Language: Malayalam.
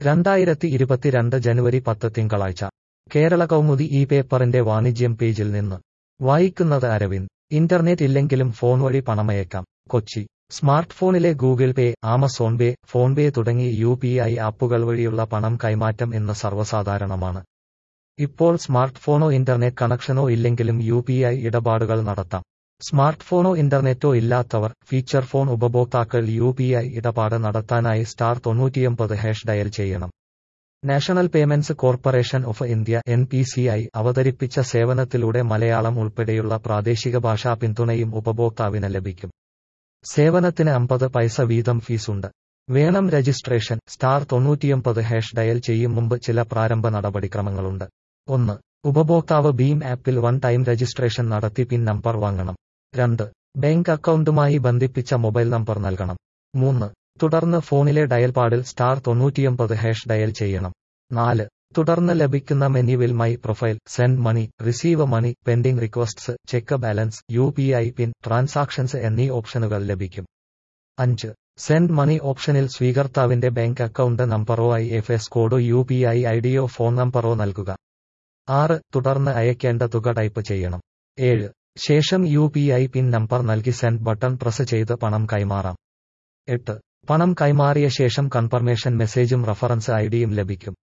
2022 ജനുവരി 10 തിങ്കളാഴ്ച കേരള കൗമുദി ഈ പേപ്പറിന്റെ വാണിജ്യം പേജിൽ നിന്ന് വായിക്കുന്നത് അരവിന്ദ്. ഇന്റർനെറ്റ് ഇല്ലെങ്കിലും ഫോൺ വഴി പണമയക്കാം. കൊച്ചി. സ്മാർട്ട് ഫോണിലെ Google Pay, Amazon Pay, PhonePe തുടങ്ങി UPI ആപ്പുകൾ വഴിയുള്ള പണം കൈമാറ്റം ഇന്ന് സർവ്വസാധാരണമാണ്. ഇപ്പോൾ സ്മാർട്ട് ഫോണോ ഇന്റർനെറ്റ് കണക്ഷനോ ഇല്ലെങ്കിലും UPI ഇടപാടുകൾ നടത്താം. സ്മാർട്ട് ഫോണോ ഇന്റർനെറ്റോ ഇല്ലാത്തവർ, ഫീച്ചർ ഫോൺ ഉപഭോക്താക്കൾ UPI ഇടപാട് നടത്താനായി *99# ഡയൽ ചെയ്യണം. National Payments Corporation of India NPCI അവതരിപ്പിച്ച സേവനത്തിലൂടെ മലയാളം ഉൾപ്പെടെയുള്ള പ്രാദേശിക ഭാഷാ പിന്തുണയും ഉപഭോക്താവിന് ലഭിക്കും. സേവനത്തിന് 50 പൈസ വീതം ഫീസുണ്ട്. വേണം രജിസ്ട്രേഷൻ. *99# ഡയൽ ചെയ്യും മുമ്പ് ചില പ്രാരംഭ നടപടിക്രമങ്ങളുണ്ട്. 1. ഉപഭോക്താവ് ഭീം ആപ്പിൽ വൺ ടൈം രജിസ്ട്രേഷൻ നടത്തി പിൻ നമ്പർ വാങ്ങണം. 2. ബാങ്ക് അക്കൗണ്ടുമായി ബന്ധിപ്പിച്ച മൊബൈൽ നമ്പർ നൽകണം. 3. തുടർന്ന് ഫോണിലെ ഡയൽപാഡിൽ *99# ഡയൽ ചെയ്യണം. 4. തുടർന്ന് ലഭിക്കുന്ന മെനുവിൽ my profile, send money, receive money, pending requests, check balance, UPI PIN, transactions എന്നീ ഓപ്ഷനുകൾ ലഭിക്കും. 5. സെൻഡ് മണി ഓപ്ഷനിൽ സ്വീകർത്താവിന്റെ ബാങ്ക് അക്കൗണ്ട് നമ്പറോ IFS കോഡോ UPI ഐഡിയോ ഫോൺ നമ്പറോ നൽകുക. 6. തുടർന്ന് അയക്കേണ്ട തുക ടൈപ്പ് ചെയ്യണം. 7. ശേഷം UPI പിൻ നമ്പർ നൽകി സെൻഡ് ബട്ടൺ പ്രസ് ചെയ്ത് പണം കൈമാറാം. 8. പണം കൈമാറിയ ശേഷം കൺഫർമേഷൻ മെസ്സേജും റഫറൻസ് ഐഡിയും ലഭിക്കും.